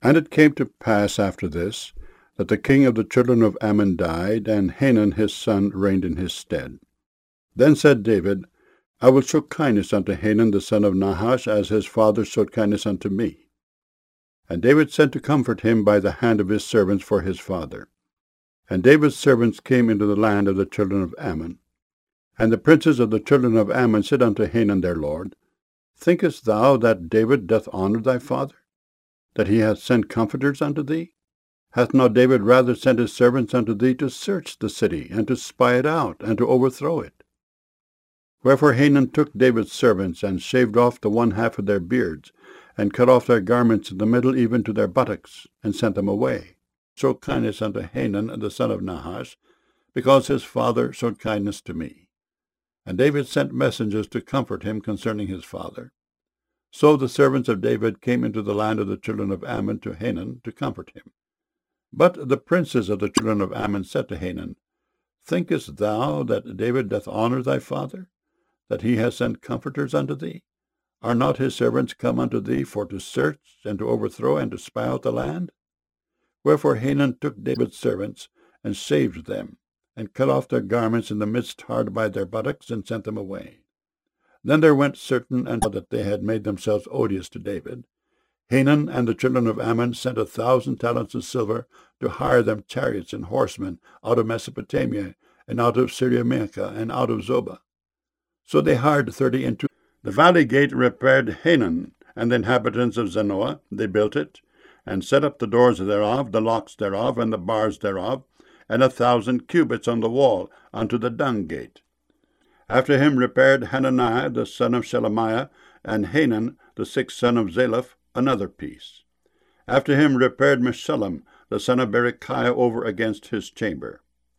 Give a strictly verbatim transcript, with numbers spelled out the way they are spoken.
And it came to pass after this, that the king of the children of Ammon died, and Hanun his son reigned in his stead. Then said David, I will show kindness unto Hanun the son of Nahash, as his father showed kindness unto me. And David sent to comfort him by the hand of his servants for his father. And David's servants came into the land of the children of Ammon. And the princes of the children of Ammon said unto Hanun their lord, Thinkest thou that David doth honor thy father, that he hath sent comforters unto thee? Hath not David rather sent his servants unto thee to search the city, and to spy it out, and to overthrow it? Wherefore Hanun took David's servants, and shaved off the one half of their beards, and cut off their garments in the middle even to their buttocks, and sent them away. Show kindness unto Hanun the son of Nahash, because his father showed kindness to me. And David sent messengers to comfort him concerning his father. So the servants of David came into the land of the children of Ammon to Hanun to comfort him. But the princes of the children of Ammon said to Hanun, Thinkest thou that David doth honor thy father, that he has sent comforters unto thee? Are not his servants come unto thee for to search, and to overthrow, and to spy out the land? Wherefore Hanun took David's servants, and shaved them, and cut off their garments in the midst hard by their buttocks, and sent them away. Then there went certain, and saw that they had made themselves odious to David. Hanun and the children of Ammon sent a thousand talents of silver to hire them chariots and horsemen out of Mesopotamia, and out of Syriamachah, and out of Zobah. So they hired thirty and two. The valley gate repaired Hanun, and the inhabitants of Zanoah. They built it, and set up the doors thereof, the locks thereof, and the bars thereof, and a thousand cubits on the wall unto the dung gate. After him repaired Hananiah the son of Shelemiah, and Hanun the sixth son of Zalaph, another piece. After him repaired Meshullam the son of Berechiah over against his chamber.